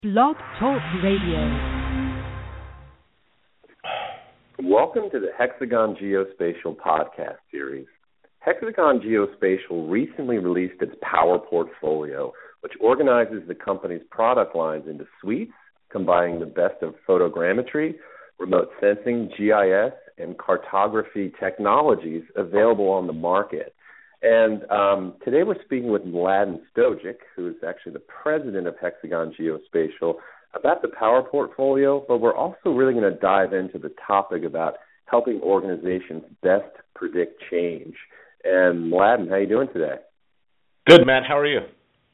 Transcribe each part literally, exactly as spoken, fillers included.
Blog Talk Radio. Welcome to the Hexagon Geospatial podcast series. Hexagon Geospatial recently released its Power Portfolio, which organizes the company's product lines into suites, combining the best of photogrammetry, remote sensing, G I S, and cartography technologies available on the market. And um, today we're speaking with Mladen Stojic, who is actually the president of Hexagon Geospatial, about the Power Portfolio, but we're also really going to dive into the topic about helping organizations best predict change. And Mladen, how are you doing today? Good, Matt. How are you?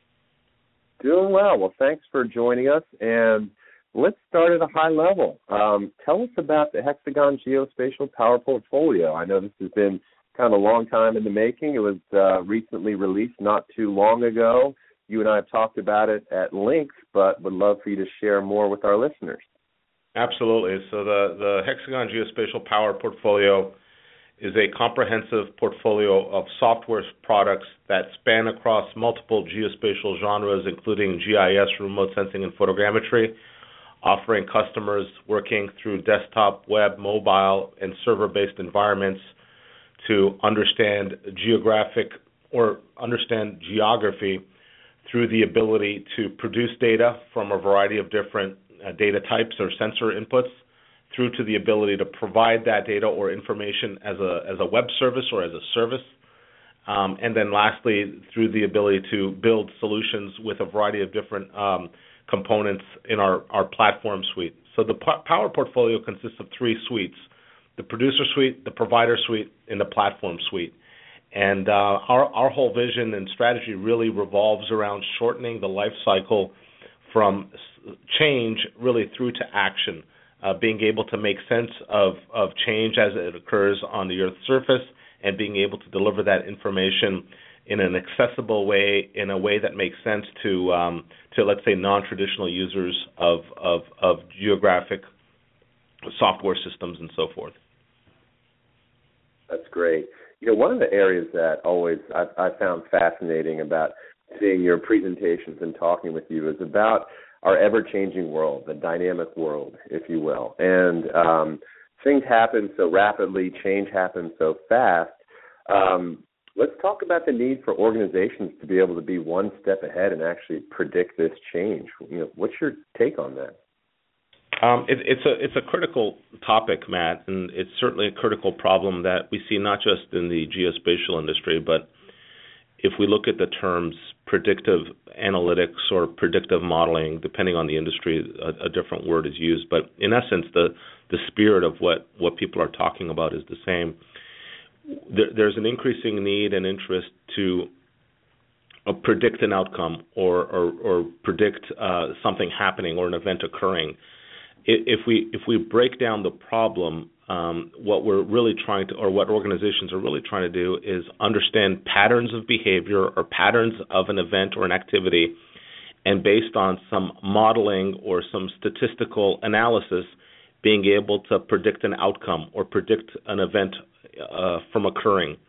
Doing well. Well, thanks for joining us. And let's start at a high level. Um, tell us about the Hexagon Geospatial Power Portfolio. I know this has been kind of a long time in the making. It was uh, recently released not too long ago. You and I have talked about it at length, but would love for you to share more with our listeners. Absolutely. So the, the Hexagon Geospatial Power Portfolio is a comprehensive portfolio of software products that span across multiple geospatial genres, including G I S, remote sensing, and photogrammetry, offering customers working through desktop, web, mobile, and server-based environments to understand geographic or understand geography through the ability to produce data from a variety of different uh, data types or sensor inputs, through to the ability to provide that data or information as a as a web service or as a service, um, and then lastly, through the ability to build solutions with a variety of different um, components in our, our platform suite. So the p- Power Portfolio consists of three suites: the producer suite, the provider suite, and the platform suite. And uh, our, our whole vision and strategy really revolves around shortening the life cycle from change really through to action, uh, being able to make sense of, of change as it occurs on the Earth's surface, and being able to deliver that information in an accessible way, in a way that makes sense to, um, to let's say, non-traditional users of, of, of geographic software systems and so forth. That's great. You know, one of the areas that always I've, I found fascinating about seeing your presentations and talking with you is about our ever-changing world, the dynamic world, if you will. And um, things happen so rapidly, change happens so fast. Um, let's talk about the need for organizations to be able to be one step ahead and actually predict this change. You know, what's your take on that? Um, it, it's a it's a critical topic, Matt, and it's certainly a critical problem that we see not just in the geospatial industry, but if we look at the terms predictive analytics or predictive modeling, depending on the industry, a, a different word is used. But in essence, the, the spirit of what, what people are talking about is the same. There, there's an increasing need and interest to uh, predict an outcome or, or, or predict uh, something happening or an event occurring. If we if we break down the problem, um, what we're really trying to, or what organizations are really trying to do, is understand patterns of behavior or patterns of an event or an activity, and based on some modeling or some statistical analysis, being able to predict an outcome or predict an event uh, from occurring.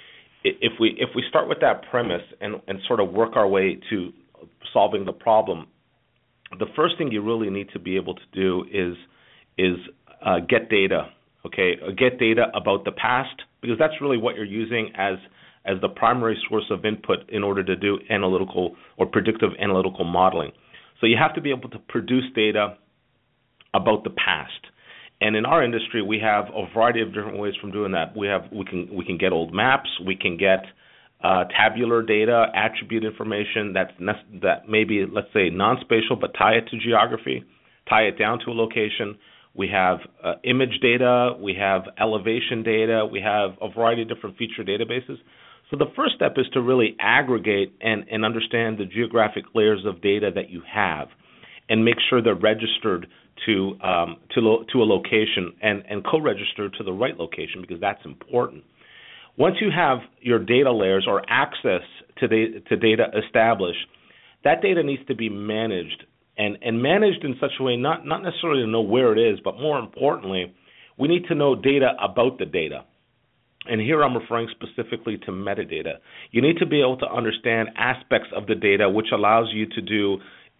If we if we start with that premise and, and sort of work our way to solving the problem, the first thing you really need to be able to do is is uh, get data, okay? Get data about the past, because that's really what you're using as as the primary source of input in order to do analytical or predictive analytical modeling. So you have to be able to produce data about the past. And in our industry, we have a variety of different ways from doing that. We have we can we can get old maps, we can get Uh, tabular data, attribute information that's ne- that maybe, let's say, non-spatial, but tie it to geography, tie it down to a location. We have uh, image data, we have elevation data, we have a variety of different feature databases. So the first step is to really aggregate and, and understand the geographic layers of data that you have, and make sure they're registered to um, to, lo- to a location and, and co-registered to the right location, because that's important. Once you have your data layers or access to, the, to data established, that data needs to be managed, and, and managed in such a way not, not necessarily to know where it is, but more importantly, we need to know data about the data. And here I'm referring specifically to metadata. You need to be able to understand aspects of the data which allows you to do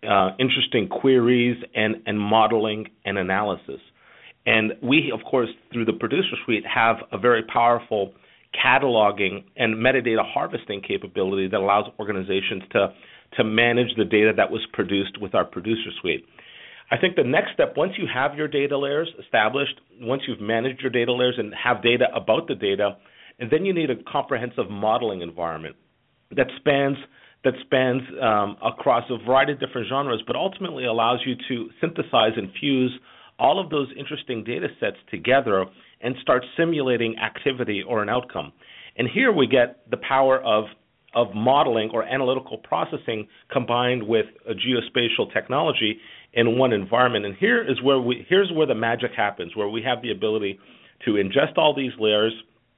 uh, interesting queries and, and modeling and analysis. And we, of course, through the Producer Suite, have a very powerful cataloging and metadata harvesting capability that allows organizations to, to manage the data that was produced with our Producer Suite. I think the next step, once you have your data layers established, once you've managed your data layers and have data about the data, and then you need a comprehensive modeling environment that spans that spans um, across a variety of different genres, but ultimately allows you to synthesize and fuse all of those interesting data sets together and start simulating activity or an outcome. And here we get the power of of modeling or analytical processing combined with a geospatial technology in one environment. And here is where we here's where the magic happens, where we have the ability to ingest all these layers,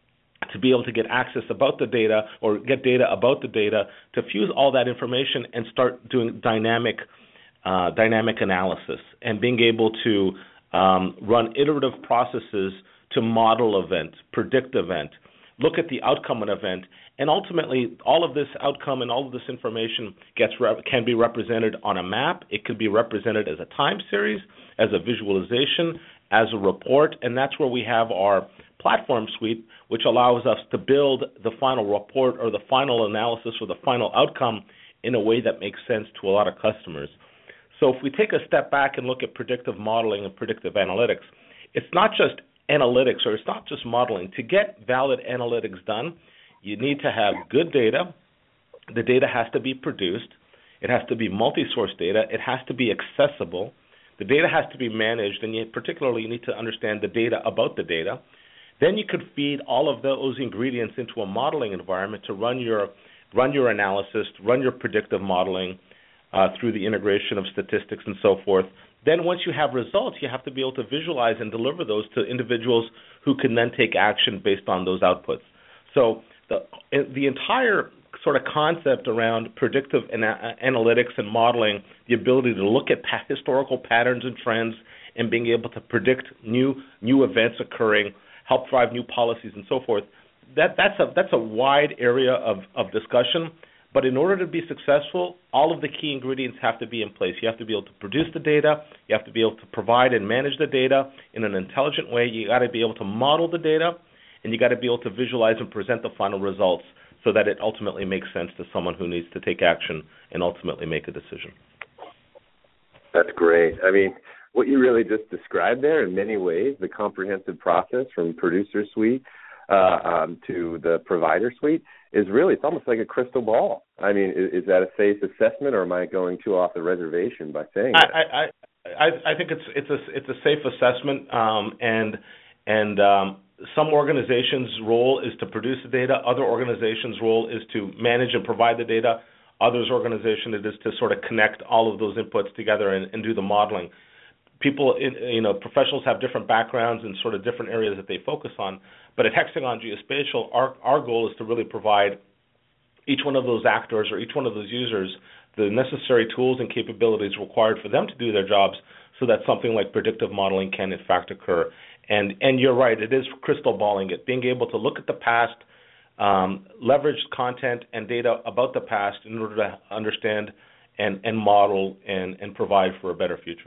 to be able to get access about the data or get data about the data, to fuse all that information and start doing dynamic uh, dynamic analysis and being able to um, run iterative processes to model event, predict event, look at the outcome of an event, and ultimately all of this outcome and all of this information gets rep- can be represented on a map. It could be represented as a time series, as a visualization, as a report, and that's where we have our platform suite, which allows us to build the final report or the final analysis or the final outcome in a way that makes sense to a lot of customers. So if we take a step back and look at predictive modeling and predictive analytics, it's not just analytics or it's not just modeling. To get valid analytics done, you need to have good data. The data has to be produced. It has to be multi-source data. It has to be accessible. The data has to be managed, and you, particularly you need to understand the data about the data. Then you could feed all of those ingredients into a modeling environment to run your run your analysis, run your predictive modeling uh, through the integration of statistics and so forth. Then once you have results, you have to be able to visualize and deliver those to individuals who can then take action based on those outputs. So the the entire sort of concept around predictive ana- analytics and modeling, the ability to look at pa- historical patterns and trends and being able to predict new new events occurring, help drive new policies and so forth, that that's a that's a wide area of, of discussion. But in order to be successful, all of the key ingredients have to be in place. You have to be able to produce the data. You have to be able to provide and manage the data in an intelligent way. You got to be able to model the data, and you got to be able to visualize and present the final results so that it ultimately makes sense to someone who needs to take action and ultimately make a decision. That's great. I mean, what you really just described there in many ways, the comprehensive process from Producer Suite uh, um, to the Provider Suite, is really, it's almost like a crystal ball. I mean, is, is that a safe assessment, or am I going too off the reservation by saying that? I I, I, I think it's it's a it's a safe assessment, um, and and um, some organizations' role is to produce the data. Other organizations' role is to manage and provide the data. Others' organization it is to sort of connect all of those inputs together and, and do the modeling. People, you know, professionals have different backgrounds and sort of different areas that they focus on. But at Hexagon Geospatial, our our goal is to really provide each one of those actors or each one of those users the necessary tools and capabilities required for them to do their jobs so that something like predictive modeling can in fact occur. And and you're right, it is crystal balling it, being able to look at the past, um, leverage content and data about the past in order to understand and, and model and, and provide for a better future.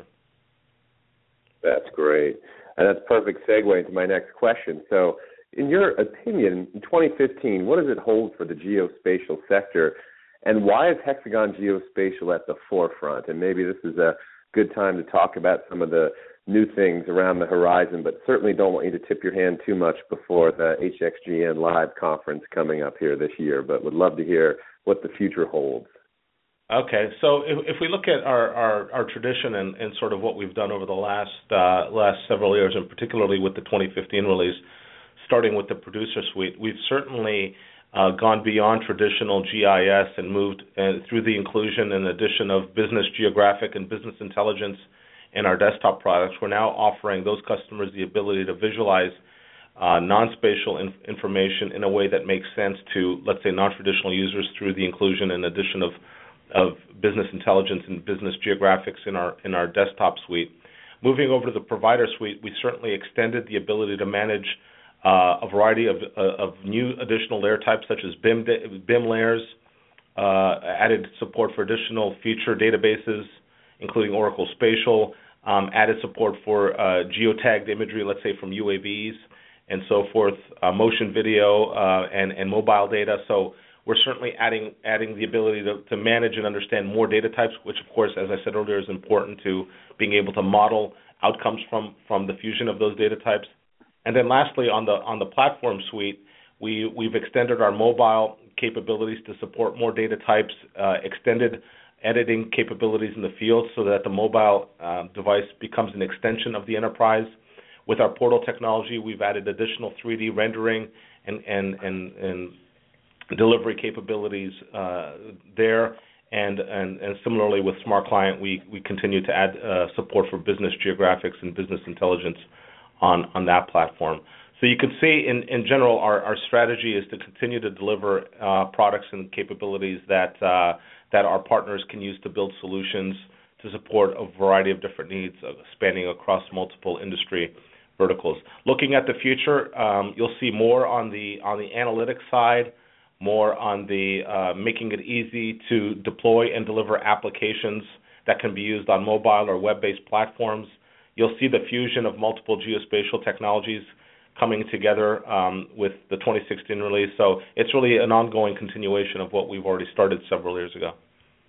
That's great. And that's a perfect segue into my next question. So in your opinion, in twenty fifteen, what does it hold for the geospatial sector, and why is Hexagon Geospatial at the forefront? And maybe this is a good time to talk about some of the new things around the horizon, but certainly don't want you to tip your hand too much before the H X G N Live conference coming up here this year, but would love to hear what the future holds. Okay, so if, if we look at our, our, our tradition and, and sort of what we've done over the last uh, last several years, and particularly with the twenty fifteen release, starting with the Producer Suite, we've certainly uh, gone beyond traditional G I S and moved uh, through the inclusion and addition of business geographic and business intelligence in our desktop products. We're now offering those customers the ability to visualize uh, non-spatial inf- information in a way that makes sense to, let's say, non-traditional users through the inclusion and addition of of business intelligence and business geographics in our in our desktop suite. Moving over to the Provider Suite, we certainly extended the ability to manage uh, a variety of uh, of new additional layer types such as B I M B I M layers, uh, added support for additional feature databases, including Oracle Spatial, um, added support for uh, geotagged imagery, let's say from U A Vs and so forth, uh, motion video uh, and, and mobile data. So we're certainly adding adding the ability to, to manage and understand more data types, which, of course, as I said earlier, is important to being able to model outcomes from, from the fusion of those data types. And then lastly, on the on the platform suite, we, we've extended our mobile capabilities to support more data types, uh, extended editing capabilities in the field so that the mobile uh, device becomes an extension of the enterprise. With our portal technology, we've added additional three D rendering and, and, and, and delivery capabilities uh, there, and, and and similarly with Smart Client, we, we continue to add uh, support for business geographics and business intelligence on, on that platform. So you can see in, in general our, our strategy is to continue to deliver uh, products and capabilities that uh, that our partners can use to build solutions to support a variety of different needs uh, spanning across multiple industry verticals. Looking at the future, um, you'll see more on the on the analytics side, more on the uh, making it easy to deploy and deliver applications that can be used on mobile or web-based platforms. You'll see the fusion of multiple geospatial technologies coming together um, with the twenty sixteen release. So it's really an ongoing continuation of what we've already started several years ago.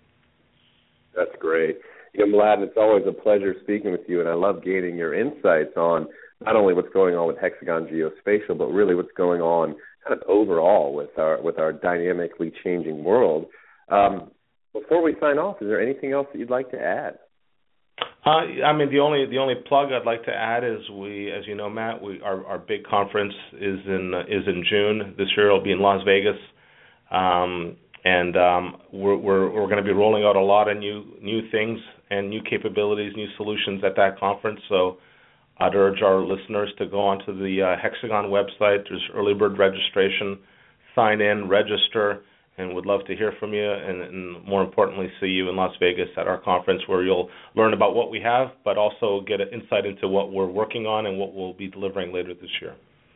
That's great. You know, Mladen, it's always a pleasure speaking with you, and I love gaining your insights on not only what's going on with Hexagon Geospatial, but really what's going on kind of overall with our with our dynamically changing world. Um, before we sign off, is there anything else that you'd like to add? Uh, I mean, the only the only plug I'd like to add is we, as you know, Matt, we our, our big conference is in uh, is in June this year. It'll be in Las Vegas, um, and um, we're we're, we're going to be rolling out a lot of new new things and new capabilities, new solutions at that conference. So I'd urge our listeners to go onto the uh, Hexagon website. There's early bird registration. Sign in, register, and would love to hear from you, and, and more importantly, see you in Las Vegas at our conference, where you'll learn about what we have, but also get an insight into what we're working on and what we'll be delivering later this year.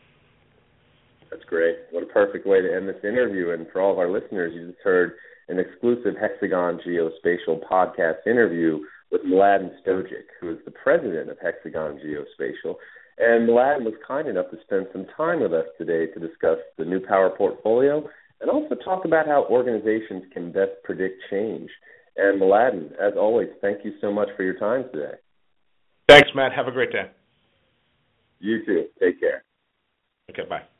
That's great. What a perfect way to end this interview. And for all of our listeners, you just heard an exclusive Hexagon Geospatial podcast interview with Mladen Stojic, who is the president of Hexagon Geospatial. And Mladen was kind enough to spend some time with us today to discuss the new Power Portfolio and also talk about how organizations can best predict change. And Mladen, as always, thank you so much for your time today. Thanks, Matt. Have a great day. You too. Take care. Okay, bye.